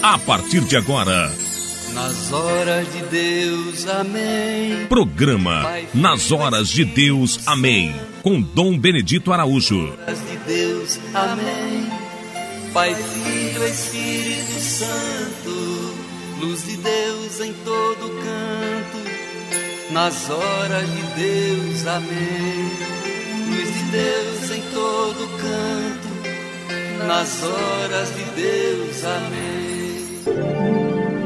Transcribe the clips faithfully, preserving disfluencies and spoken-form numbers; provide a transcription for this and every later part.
a partir de agora. Nas horas de Deus, amém. Programa Nas Horas de Deus, amém. Com Dom Benedito Araújo. Nas horas de Deus, amém. Pai, Filho, Espírito Santo, luz de Deus em todo canto. Nas horas de Deus, amém. Luz de Deus em todo canto. Nas horas de Deus, amém.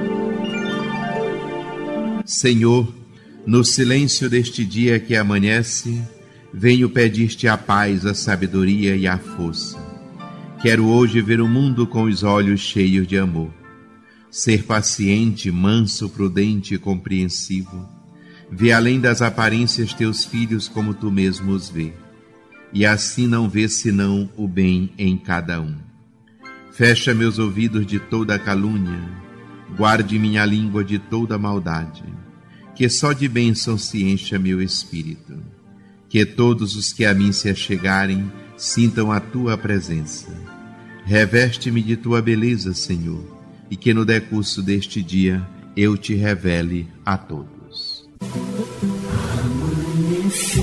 Senhor, no silêncio deste dia que amanhece, venho pedir-te a paz, a sabedoria e a força. Quero hoje ver o mundo com os olhos cheios de amor. Ser paciente, manso, prudente e compreensivo. Ver além das aparências teus filhos como tu mesmo os vê. E assim não ver senão o bem em cada um. Fecha meus ouvidos de toda calúnia. Guarde minha língua de toda maldade. Que só de bênção se encha meu espírito. Que todos os que a mim se achegarem sintam a tua presença. Reveste-me de tua beleza, Senhor, e que no decurso deste dia eu te revele a todos. Amanheceu,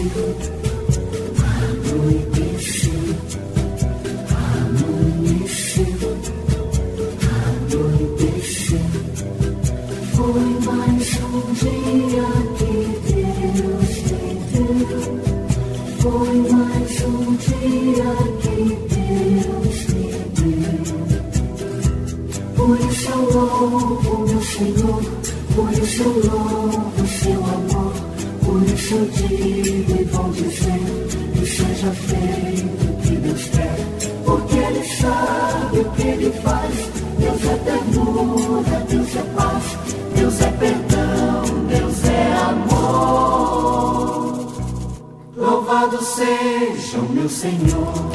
anoiteceu, amanheceu, anoiteceu. Foi mais um dia que Deus me deu. Foi mais um dia que Deus me deu. Por isso eu louvo meu Senhor, por isso eu louvo seu amor. Por isso eu digo e vou dizer que seja feito o que Deus quer, porque Ele sabe o que Ele faz. Deus é ternura, Deus é paz, Deus é perdão, Deus é amor. Louvado seja o meu Senhor.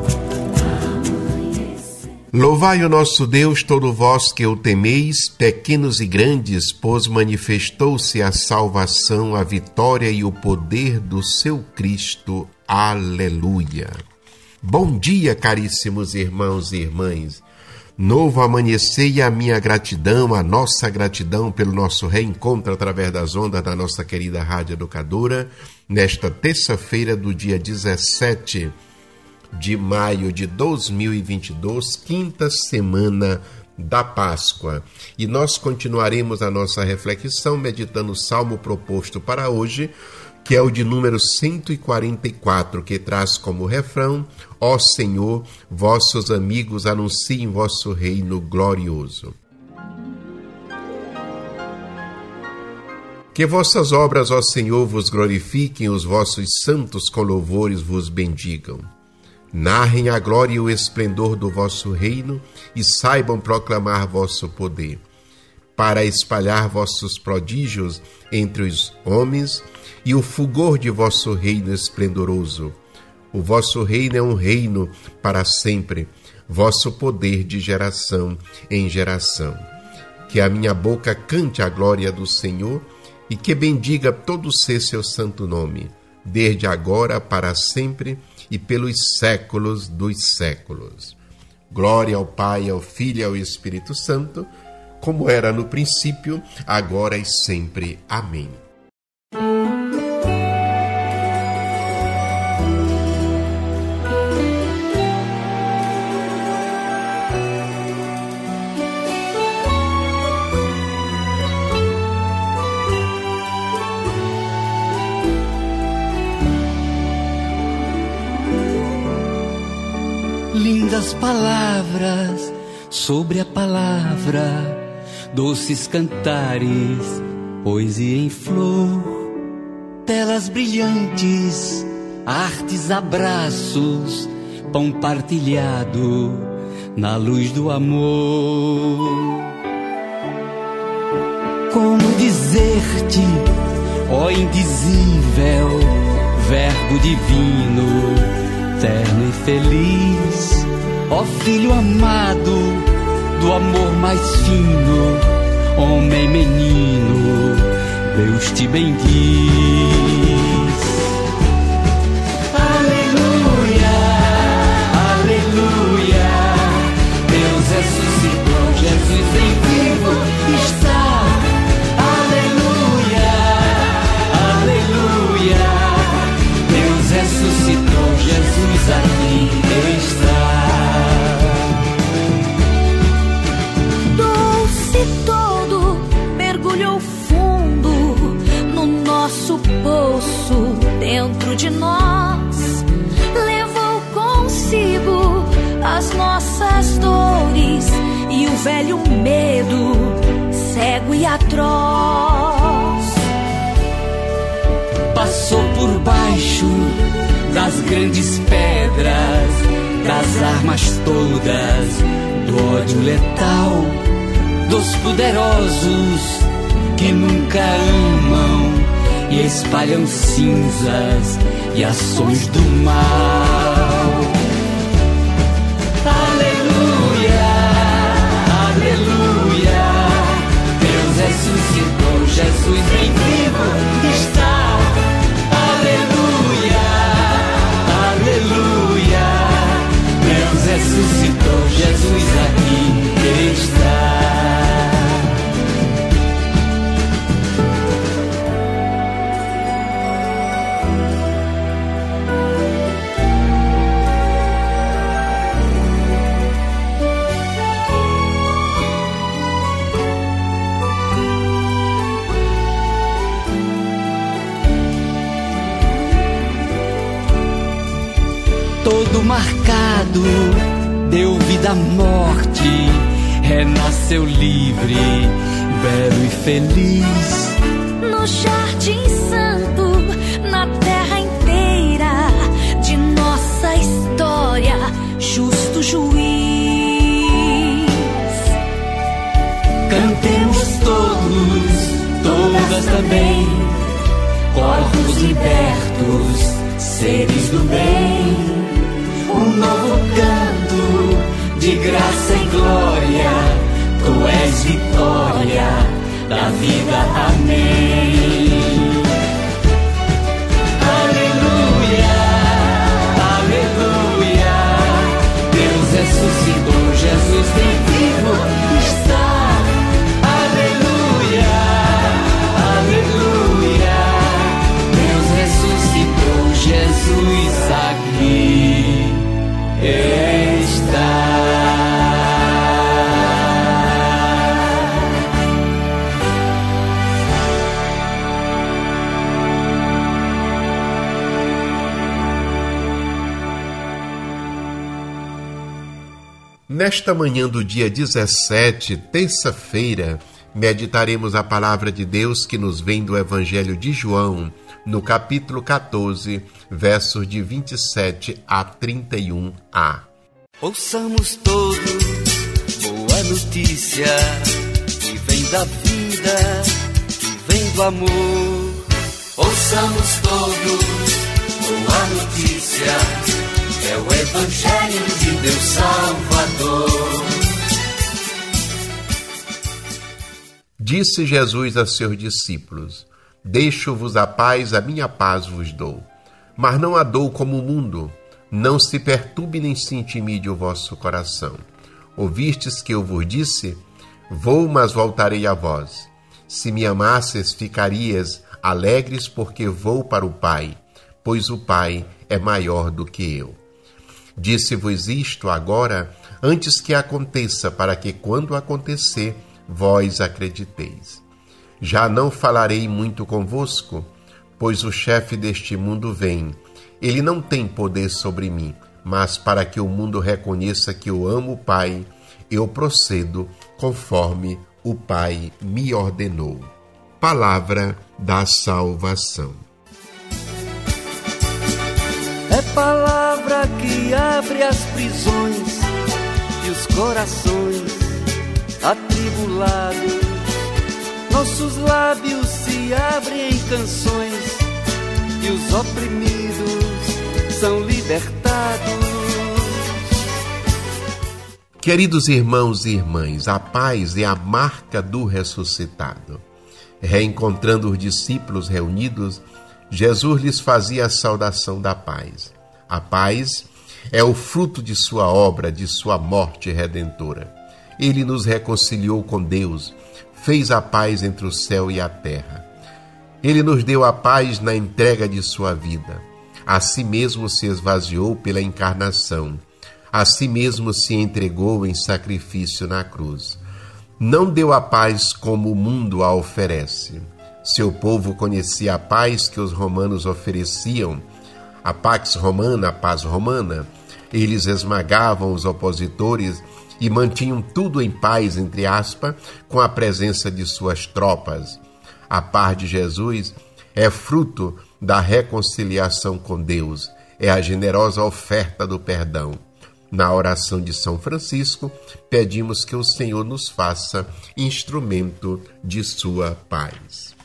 Louvai o nosso Deus, todo vós que o temeis, pequenos e grandes, pois manifestou-se a salvação, a vitória e o poder do seu Cristo. Aleluia! Bom dia, caríssimos irmãos e irmãs. Novo amanhecer e a minha gratidão, a nossa gratidão pelo nosso reencontro através das ondas da nossa querida Rádio Educadora, nesta terça-feira do dia dezessete de maio de dois mil e vinte e dois, quinta semana da Páscoa. E nós continuaremos a nossa reflexão meditando o salmo proposto para hoje, que é o de número cento e quarenta e quatro, que traz como refrão: ó Senhor, vossos amigos anunciem vosso reino glorioso. Que vossas obras, ó Senhor, vos glorifiquem, os vossos santos com louvores vos bendigam. Narrem a glória e o esplendor do vosso reino e saibam proclamar vosso poder, para espalhar vossos prodígios entre os homens e o fulgor de vosso reino esplendoroso. O vosso reino é um reino para sempre, vosso poder de geração em geração. Que a minha boca cante a glória do Senhor e que bendiga todo ser seu santo nome, desde agora para sempre e pelos séculos dos séculos. Glória ao Pai, ao Filho e ao Espírito Santo, como era no princípio, agora e sempre. Amém. Lindas palavras sobre a palavra, doces cantares, poesia em flor, telas brilhantes, artes, abraços, pão partilhado na luz do amor. Como dizer-te, ó indizível, verbo divino, terno e feliz, ó Filho amado, do amor mais fino, homem menino, Deus te bendiz. Aleluia, aleluia, Deus ressuscitou, Jesus em velho medo, cego e atroz. Passou por baixo das grandes pedras, das armas todas, do ódio letal, dos poderosos que nunca amam e espalham cinzas e ações do mal. Aleluia, aleluia, Deus ressuscitou, Jesus bem vivo está. Aleluia, aleluia, Deus ressuscitou, Jesus aqui está. Todo marcado, deu vida à morte, renasceu livre, belo e feliz. No jardim santo, na terra inteira de nossa história, justo juiz. Cantemos todos, todas também, corpos libertos, seres do bem. Um novo canto de graça e glória, tu és vitória da vida, amém. Aleluia, aleluia, Deus ressuscitou, Jesus bem vivo está. Aleluia, aleluia, Deus ressuscitou, Jesus aqui está. Nesta manhã do dia dezessete, terça-feira, meditaremos a palavra de Deus que nos vem do Evangelho de João, no capítulo catorze, versos de vinte e sete a trinta e um a. Ouçamos todos boa notícia, que vem da vida, que vem do amor. Ouçamos todos boa notícia, é o Evangelho de Deus Salvador. Disse Jesus a seus discípulos: Deixo-vos a paz, a minha paz vos dou. Mas não a dou como o mundo. Não se perturbe nem se intimide o vosso coração. Ouvistes que eu vos disse? Vou, mas voltarei a vós. Se me amasses, ficarias alegres, porque vou para o Pai, pois o Pai é maior do que eu. Disse-vos isto agora, antes que aconteça, para que, quando acontecer, vós acrediteis. Já não falarei muito convosco, pois o chefe deste mundo vem. Ele não tem poder sobre mim, mas para que o mundo reconheça que eu amo o Pai, eu procedo conforme o Pai me ordenou. Palavra da salvação. É palavra que abre as prisões e os corações atribulados. Nossos lábios se abrem em canções e os oprimidos são libertados. Queridos irmãos e irmãs, a paz é a marca do ressuscitado. Reencontrando os discípulos reunidos, Jesus lhes fazia a saudação da paz. A paz é o fruto de sua obra, de sua morte redentora. Ele nos reconciliou com Deus, fez a paz entre o céu e a terra. Ele nos deu a paz na entrega de sua vida. A si mesmo se esvaziou pela encarnação. A si mesmo se entregou em sacrifício na cruz. Não deu a paz como o mundo a oferece. Seu povo conhecia a paz que os romanos ofereciam, a pax romana, a paz romana. Eles esmagavam os opositores e mantinham tudo em paz, entre aspas, com a presença de suas tropas. A paz de Jesus é fruto da reconciliação com Deus, é a generosa oferta do perdão. Na oração de São Francisco, pedimos que o Senhor nos faça instrumento de sua paz.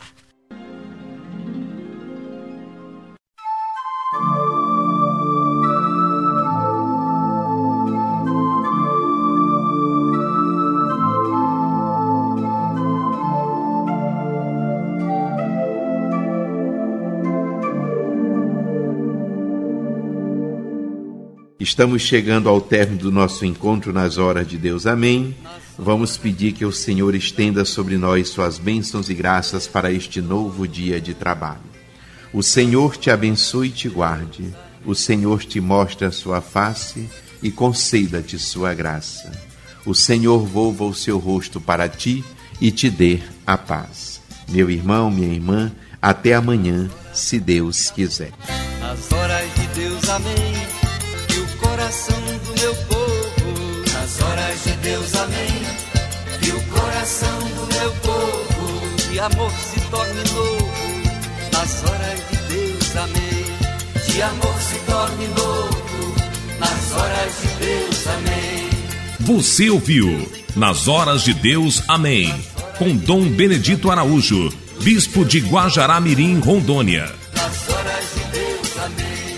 Estamos chegando ao término do nosso encontro nas horas de Deus. Amém. Vamos pedir que o Senhor estenda sobre nós suas bênçãos e graças para este novo dia de trabalho. O Senhor te abençoe e te guarde. O Senhor te mostre a sua face e conceda-te sua graça. O Senhor volva o seu rosto para ti e te dê a paz. Meu irmão, minha irmã, até amanhã, se Deus quiser. Nas horas de Deus, amém. Coração do meu povo, nas horas de Deus, amém. Que o coração do meu povo de amor se torne novo, nas horas de Deus, amém. De amor se torne novo, nas horas de Deus, amém. Você ouviu Nas Horas de Deus, amém, com Dom Benedito Araújo, bispo de Guajará-Mirim, Rondônia. Nas horas de Deus, amém.